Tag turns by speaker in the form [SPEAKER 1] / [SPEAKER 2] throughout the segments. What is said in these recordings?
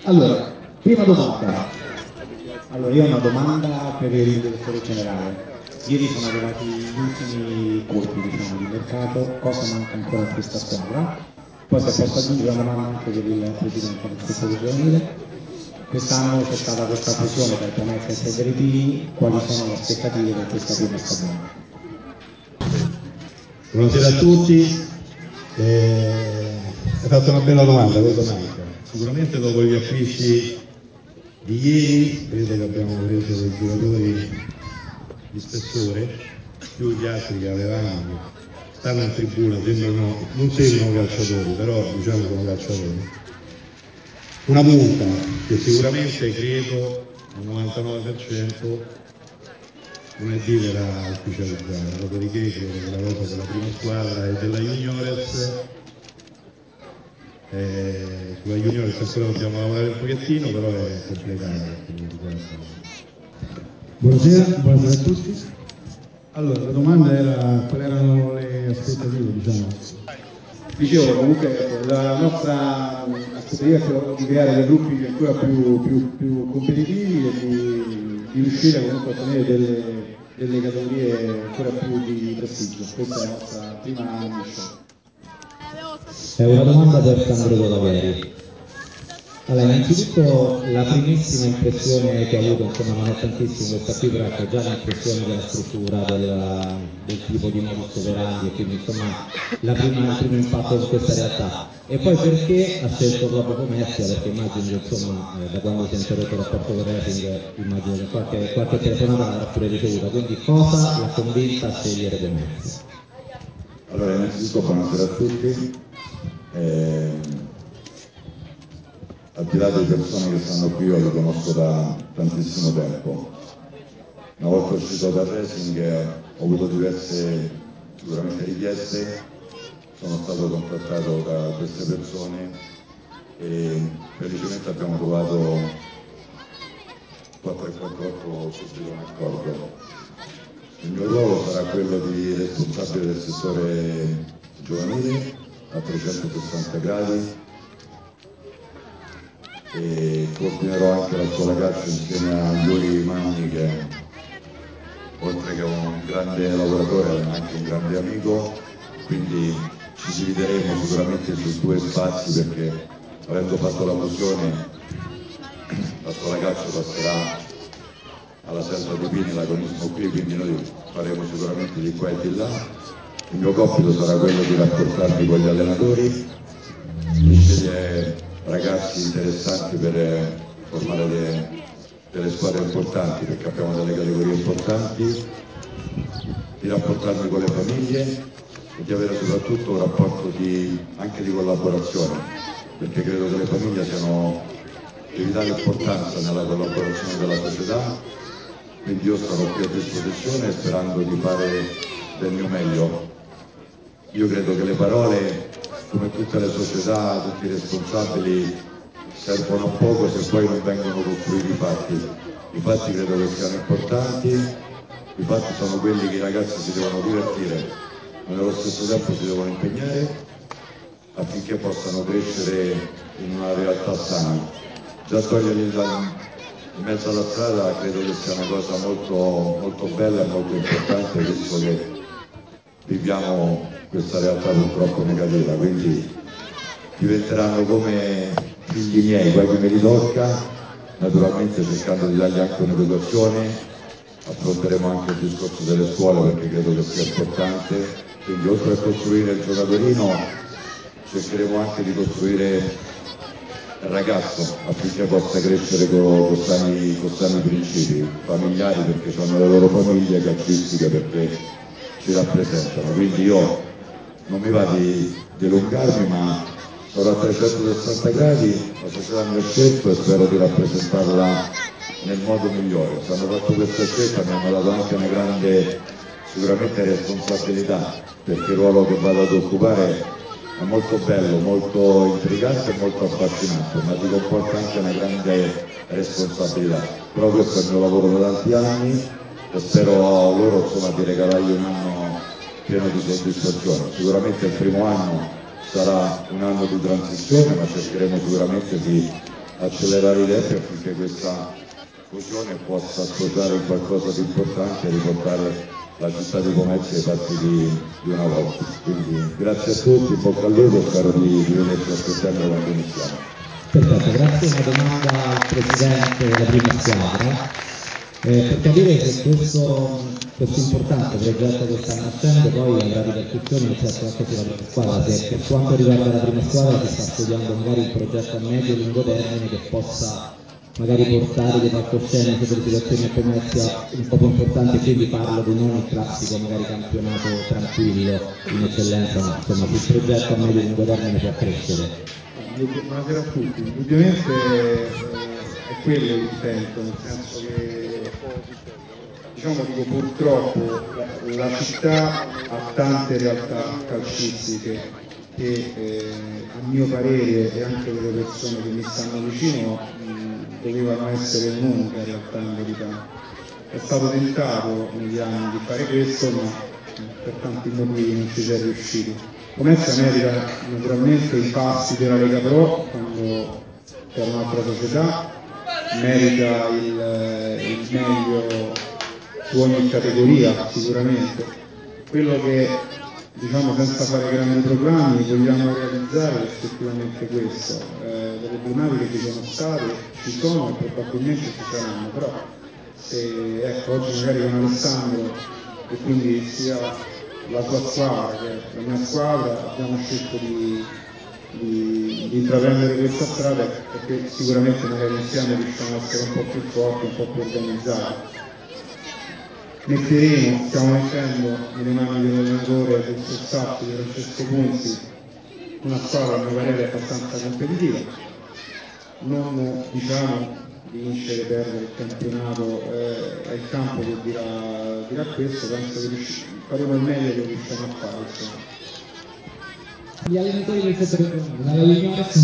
[SPEAKER 1] Allora, prima domanda. Allora, io ho una domanda per il direttore generale. Ieri sono arrivati gli ultimi colpi, diciamo, di mercato, cosa manca ancora a questa squadra? Poi se posso aggiungere una domanda anche per il presidente del settore giovanile. Quest'anno c'è stata questa fusione tra Pomezia e Severini, quali sono le aspettative per questa prima stagione?
[SPEAKER 2] Buonasera a tutti, hai fatto una bella domanda, cosa manca? Sicuramente dopo gli acquisti di ieri credo che abbiamo preso dei giocatori di spessore, più gli altri che avevamo, che stanno in tribuna, non sembrano calciatori, però diciamo sono calciatori. Una punta che sicuramente credo al 99% lunedì verrà ufficializzata, dopodiché credo che la cosa della prima squadra e della Juniores, sulla Juniores ancora dobbiamo lavorare un pochettino, però è completata.
[SPEAKER 3] Buonasera a tutti. Allora, la domanda era quali erano le aspettative, diciamo. Dicevo, comunque la nostra aspettativa è quella di creare dei gruppi ancora più competitivi e di riuscire comunque a ottenere delle categorie ancora più di prestigio. Questa è la nostra prima mission.
[SPEAKER 4] È una domanda per Sandro Dolavieri. Allora, innanzitutto la primissima impressione che ho avuto, insomma non è tantissimo questa qui, però ecco già l'impressione della struttura, del tipo di modus operandi, e quindi insomma il primo impatto di questa realtà. E poi perché ha scelto proprio Pomezia? Perché immagino che insomma da quando si è interrotto il rapporto con Racing, immagino che qualche telefonata l'avrà pure ricevuta, quindi cosa l'ha convinta a scegliere Pomezia?
[SPEAKER 5] Allora, innanzitutto buonasera a tutti. Al di là delle persone che stanno qui, io li conosco da tantissimo tempo. Una volta uscito dal Racing ho avuto diverse sicuramente richieste, sono stato contattato da queste persone e felicemente abbiamo trovato 448 subito un accordo. Il mio ruolo sarà quello di responsabile del settore giovanile a 360 gradi e coordinerò anche la scuola calcio insieme a Yuri Manni, che oltre che un grande lavoratore è anche un grande amico, quindi ci divideremo sicuramente su due spazi, perché avendo fatto la fusione la scuola calcio passerà alla Selva di Pini, l'agonismo qui, quindi noi faremo sicuramente di qua e di là. Il mio compito sarà quello di rapportarmi con gli allenatori, di scegliere ragazzi interessanti per formare delle squadre importanti, perché abbiamo delle categorie importanti, di rapportarmi con le famiglie e di avere soprattutto un rapporto anche di collaborazione, perché credo che le famiglie siano di vitale importanza nella collaborazione della società. Quindi io sarò qui a disposizione sperando di fare del mio meglio. Io credo che le parole, come tutte le società, tutti i responsabili, servono a poco se poi non vengono costruiti i fatti. I fatti credo che siano importanti, i fatti sono quelli che i ragazzi si devono divertire, ma nello stesso tempo si devono impegnare affinché possano crescere in una realtà sana. Già toglierli in mezzo alla strada credo che sia una cosa molto, molto bella e molto importante, visto che viviamo questa realtà purtroppo negativa, quindi diventeranno come figli miei, poi che me li tocca, naturalmente cercando di dargli anche un'educazione. Affronteremo anche il discorso delle scuole, perché credo che sia importante, quindi oltre a costruire il giocatorino cercheremo anche di costruire il ragazzo affinché possa crescere con sani principi familiari, perché hanno le loro famiglie, calcistiche perché ci rappresentano. Quindi io non mi va di dilungarmi, ma sarò a 360 gradi, la società mi ha scelto e spero di rappresentarla nel modo migliore. Se hanno fatto questa scelta mi hanno dato anche una grande sicuramente responsabilità, perché il ruolo che vado ad occupare è molto bello, molto intrigante e molto affascinante, ma ti comporta anche una grande responsabilità. Però questo è il mio lavoro da tanti anni e spero loro insomma di regalargli un anno pieno di soddisfazione. Sicuramente il primo anno sarà un anno di transizione, ma cercheremo sicuramente di accelerare i tempi affinché questa fusione possa sposare in qualcosa di importante e riportare la città di Pomezia ai passi di una volta. Quindi grazie a tutti, bocca al lupo, spero di vederci a settembre quando iniziamo.
[SPEAKER 4] Perfetto, grazie. Una domanda al Presidente della prima squadra. Per capire se questo importante progetto che sta nascendo poi avrà ripercussioni anche sulla prima squadra, se per quanto riguarda la prima squadra si sta studiando magari un progetto a medio e lungo termine che possa magari portare dei palcoscenici, delle situazioni a Pomezia un po' più importanti, quindi parlo di non il classico magari campionato tranquillo in eccellenza, ma insomma sul progetto a medio e lungo termine può crescere.
[SPEAKER 3] Buonasera a tutti, indubbiamente è quello l'intento, nel senso che diciamo purtroppo la città ha tante realtà calcistiche che a mio parere e anche delle persone che mi stanno vicino dovevano essere un'unica realtà in verità. È stato tentato negli anni di fare questo, ma per tanti motivi non ci si è riusciti. Pomezia merita naturalmente i passi della Lega Pro quando era un'altra società, merita il meglio su ogni categoria sicuramente. Quello che diciamo senza fare grandi proclami vogliamo realizzare è effettivamente questo. Le problematiche ci sono state, ci sono e probabilmente ci saranno, però ecco, oggi magari con Alessandro e quindi sia la sua squadra che la mia squadra abbiamo scelto di intraprendere questa strada perché sicuramente magari insieme riusciamo a essere un po' più forti, un po' più organizzati. Stiamo mettendo nelle mani dell'allenatore del staff di Francesco Ponzi una squadra a mio parere abbastanza competitiva, non diciamo vincere, perdere il campionato, è il campo che dirà questo, penso che faremo il meglio che riusciamo a fare. Insomma.
[SPEAKER 4] Gli allenatori del settore della juniores?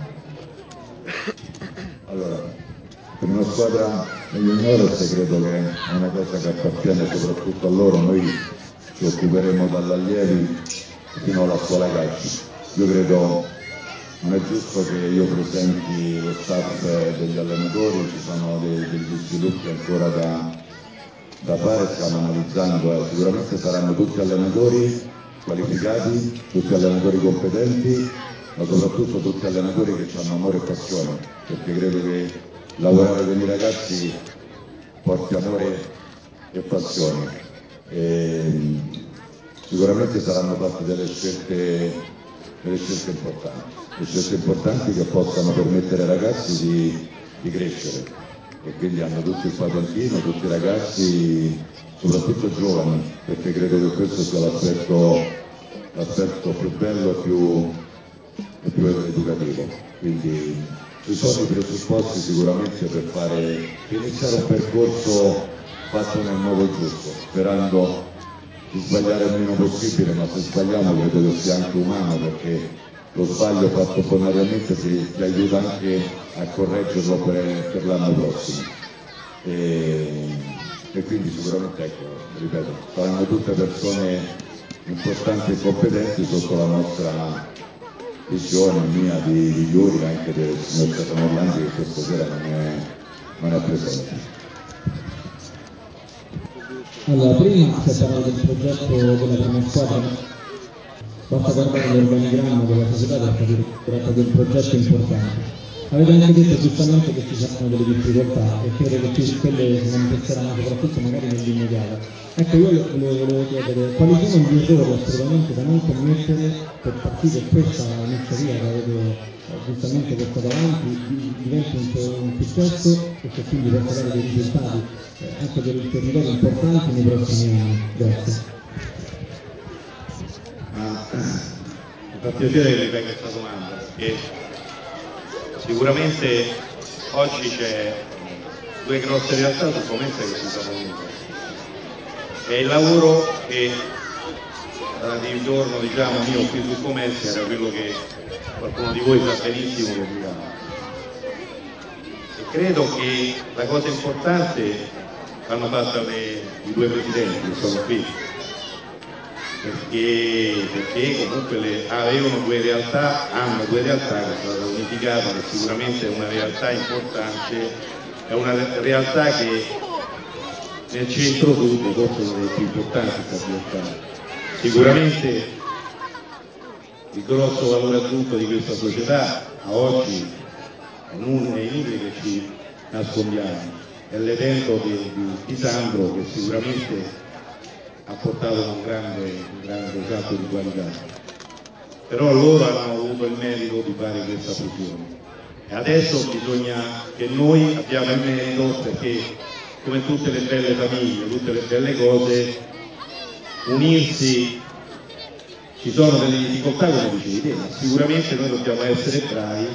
[SPEAKER 5] Allora, per una squadra juniores credo che è una cosa che appartiene soprattutto a loro, noi ci occuperemo dall'allievi fino alla scuola calcio. Io credo non è giusto che io presenti lo staff degli allenatori, ci sono degli sviluppi ancora da fare, stiamo analizzando, sicuramente saranno tutti allenatori qualificati, tutti allenatori competenti, ma soprattutto tutti allenatori che hanno amore e passione, perché credo che lavorare con i ragazzi porti amore e passione. Sicuramente saranno fatte delle scelte importanti che possano permettere ai ragazzi di crescere, e quindi hanno tutti il patentino, tutti i ragazzi, soprattutto giovani, perché credo che questo sia l'aspetto più bello e più educativo. Quindi ci sono i presupposti sicuramente per iniziare un percorso fatto nel modo giusto, sperando di sbagliare il meno possibile, ma se sbagliamo credo che sia anche umano, perché lo sbaglio fatto bonariamente ti aiuta anche a correggerlo per l'anno prossimo. E quindi sicuramente, ecco, ripeto, saranno tutte persone importanti e competenti sotto la nostra visione, mia, di Yuri, anche del signor Stefano Orlandi, che questa sera non è presente.
[SPEAKER 4] Allora, prima si è parlato del progetto della prima squadra, basta guardare l'organigramma della società per capire che si tratta di un progetto importante. Avete anche detto giustamente che ci saranno delle difficoltà e credo che quelle si manifesteranno soprattutto magari nell'immediato. Ecco, io volevo chiedere quali sono gli errori assolutamente da non commettere per far sì che questa iniziativa che avete giustamente portato avanti diventi un successo e che quindi possa dare dei risultati anche per il territorio importanti nei prossimi anni. Grazie.
[SPEAKER 2] Mi fa piacere che mi fai questa domanda, perché sicuramente oggi c'è due grosse realtà su Pomezia che si sono unite. E il lavoro che di giorno, diciamo, mio qui su Pomezia era quello che qualcuno di voi sa benissimo che mi dà. E credo che la cosa importante l'hanno fatta i due presidenti che sono qui. perché comunque avevano hanno due realtà che sono state unificate, che sicuramente è una realtà importante, è una realtà che nel centro-sud forse è una delle più importanti sta diventando. Sicuramente il grosso valore aggiunto di questa società a oggi è inutile che ci nascondiamo, è l'evento di Sandro che sicuramente ha portato un grande salto di qualità, però loro hanno avuto il merito di fare questa fusione e adesso bisogna che noi abbiamo il merito, perché come tutte le belle famiglie, tutte le belle cose, unirsi, ci sono delle difficoltà come dicevi te, ma sicuramente noi dobbiamo essere bravi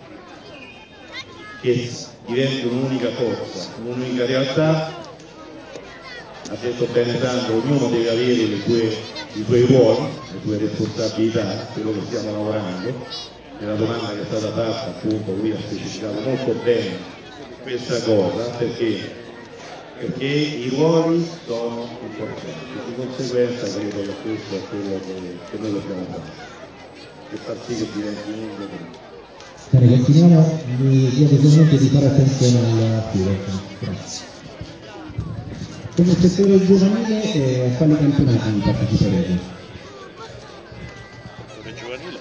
[SPEAKER 2] che diventi un'unica forza, un'unica realtà. Ha detto bene Sandro, ognuno deve avere i suoi ruoli, le sue responsabilità, quello che stiamo lavorando. Nella domanda che è stata fatta, appunto, lui ha specificato molto bene questa cosa, perché i ruoli sono importanti, di conseguenza credo che questo è quello che noi dobbiamo fare, e far sì che diventi un'unica.
[SPEAKER 4] Bene, continuiamo, mi chiedo solamente di fare attenzione al filo. Grazie. Come settore giovanile, a quali campionati parteciperete?
[SPEAKER 2] Come giovanile?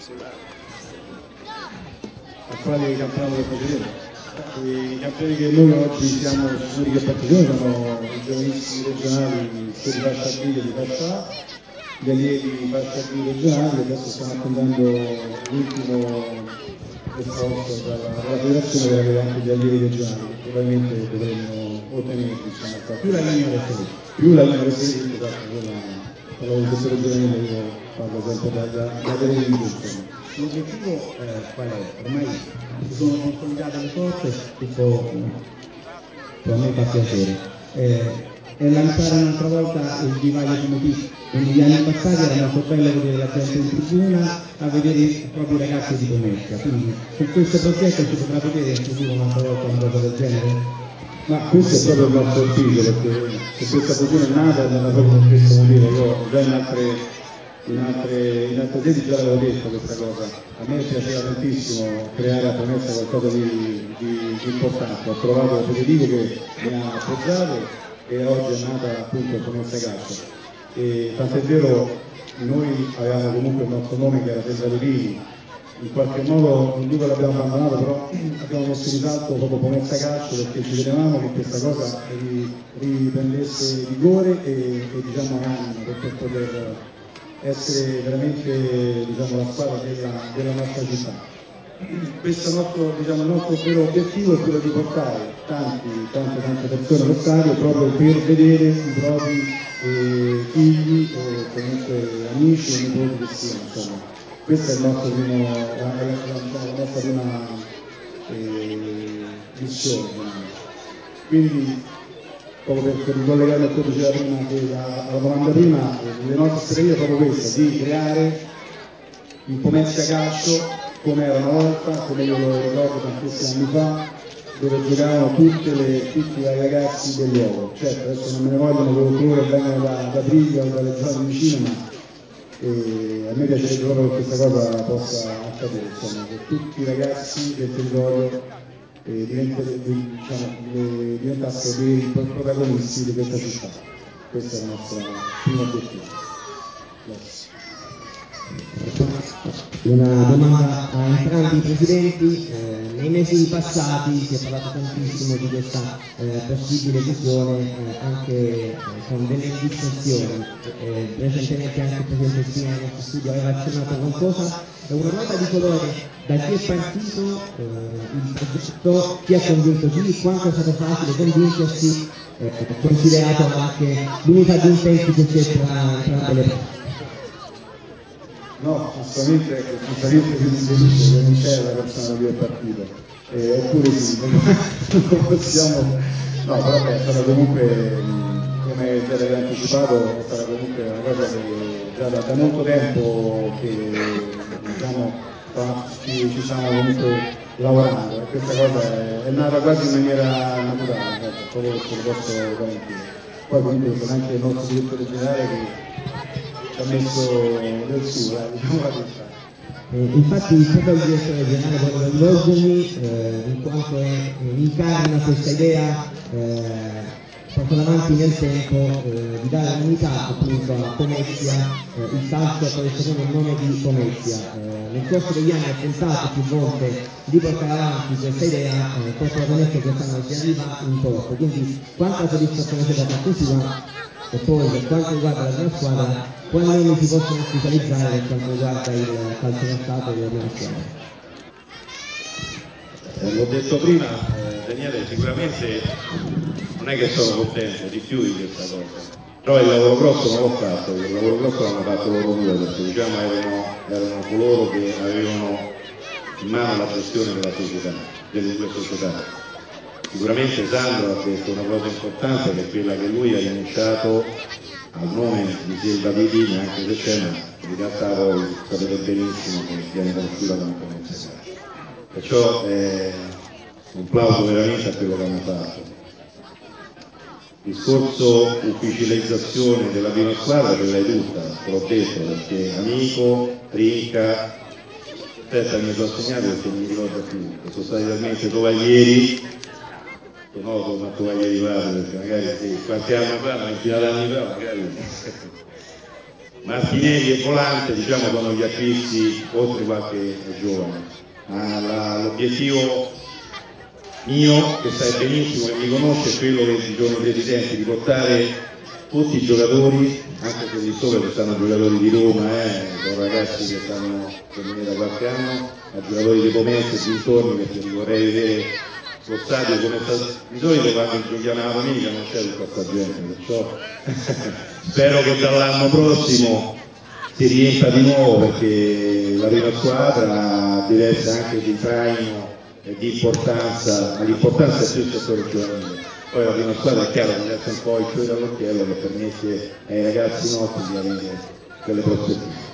[SPEAKER 3] A quali campionati parteciperemo? I campioni che noi oggi siamo sicuri che partecipiamo sono i giovanissimi regionali, quelli di fascia B e di fascia A, gli allievi di fascia B regionali, adesso stiamo attendendo l'ultimo esposto dalla federazione per avere anche gli allievi regionali, probabilmente dovremmo ottenerli, diciamo, più la linea del servizio, esatto, quello del settore giovanile io parlo sempre da televisione.
[SPEAKER 1] L'obiettivo qual è? Ormai si sono consolidate le forze, questo a me fa piacere. È lanciare un'altra volta il divario promotivo. Negli anni passati era molto bello vedere la gente in tribuna a vedere i propri ragazzi di Pomezia, quindi su questo progetto si potrà vedere in futuro un'altra volta una cosa del genere?
[SPEAKER 3] Ma questo è proprio il nostro auspicio, perché se questa fusione è nata proprio per questo motivo. Io già in altre sedi già l'avevo detto questa cosa. A me piaceva tantissimo creare a Pomezia qualcosa di importante. Ho trovato Federico che mi ha appoggiato e oggi è nata appunto Pomezia Calcio. E tant'è vero, noi avevamo comunque il nostro nome che era Sandro Lurini, in qualche modo non dico che l'abbiamo abbandonato, però abbiamo messo in risalto proprio Pomezia Calcio perché ci tenevamo che questa cosa riprendesse vigore e diciamo anima per poter essere veramente, diciamo, la squadra della nostra città. Questo il nostro vero obiettivo è quello di portare tante persone allo stadio proprio per vedere i propri figli o comunque amici o nipoti che siano, insomma. Questa è la nostra prima missione. Quindi, proprio per ricollegarmi a quello che diceva prima, alla domanda prima, le nostre strategie è proprio questa, di creare il Pomezia Calcio come era una volta, come io lo ricordo tantissimi anni fa, dove giocavano tutti i ragazzi del luogo. Certo, adesso non me ne vogliono coloro che vengono da Briglia o dalle zone vicine, ma a me piacerebbe proprio che questa cosa possa accadere, insomma, che tutti i ragazzi del territorio diventassero dei protagonisti di questa città. Questo è il nostro primo obiettivo. Grazie.
[SPEAKER 4] Una domanda a entrambi i presidenti. Nei mesi passati si è parlato tantissimo di questa possibile fusione anche con delle indistinzioni. Recentemente anche il presidente Spina nel nostro studio aveva accennato qualcosa. È una nota di colore da chi è partito il progetto, chi ha convinto chi, quanto è stato facile convincersi, considerato anche l'unità di intenti che c'è tra entrambe le parti.
[SPEAKER 3] No, assolutamente si che non c'è la persona da cui è partito, oppure sì, non possiamo, no, però vabbè, è stata comunque, come già aveva anticipato, è stata comunque una cosa che già da molto tempo che diciamo ci stiamo comunque lavorando, e questa cosa è nata quasi in maniera naturale, proprio questo lo posso garantire. Poi comunque c'è anche il nostro direttore generale che ci ha messo del suo, diciamo la verità.
[SPEAKER 4] Infatti proprio il direttore generale vuole coinvolgermi in quanto incarna questa idea portata avanti nel tempo di dare unità appunto a Pomezia, il calcio ha preso il nome di Pomezia. Nel corso degli anni ho tentato più volte di portare avanti questa idea, fortunatamente quest'anno si arriva in porto, quindi quanta soddisfazione c'è da parte sua. E poi per quanto riguarda la mia squadra, quali nomi si possono ufficializzare per quanto riguarda il calciomercato della mia squadra?
[SPEAKER 2] L'ho detto prima, Daniele, sicuramente non è che sono contento di più di questa cosa, però il lavoro grosso non l'ho fatto, il lavoro grosso l'hanno fatto loro due, perché diciamo erano coloro che avevano in mano la gestione della società, delle due società. Sicuramente Sandro ha detto una cosa importante, che è quella che lui ha rinunciato al nome di Silva Vidini, anche se c'è, ma in realtà voi sapete benissimo che viene conosciuta come Pomezia. Perciò un plauso veramente a quello che hanno fatto. Discorso ufficializzazione della prima squadra ce l'hai tutta, te l'ho detto, perché Amico, Trinca, aspetta mi sono segnato perché non mi ricordo più, sono stati talmente tovaglieri. No, come tovaglieri padre, perché magari sì, qualche anno fa, una ventina d'anni fa, magari Martinelli e Volante, diciamo, sono gli acquisti oltre qualche giovane. Ma l'obiettivo mio, che sai benissimo, che mi conosce, è quello che dicono i presidenti, di portare tutti i giocatori, anche se di sopra stanno giocatori di Roma, sono ragazzi che stanno per venire da qualche anno, a giocatori di Pomezia e dintorni, perché li vorrei vedere lo stadio come sta. Di solito quando giochiamo la domenica non c'è tutta questa gente, perciò spero che dall'anno prossimo si riempia di nuovo, perché la prima squadra deve essere anche di traino e di importanza, ma l'importanza è più il settore giovanile. Poi la prima squadra è chiaro che deve essere un po' il fiore all'occhiello che permette ai ragazzi nostri di avere quelle prospettive.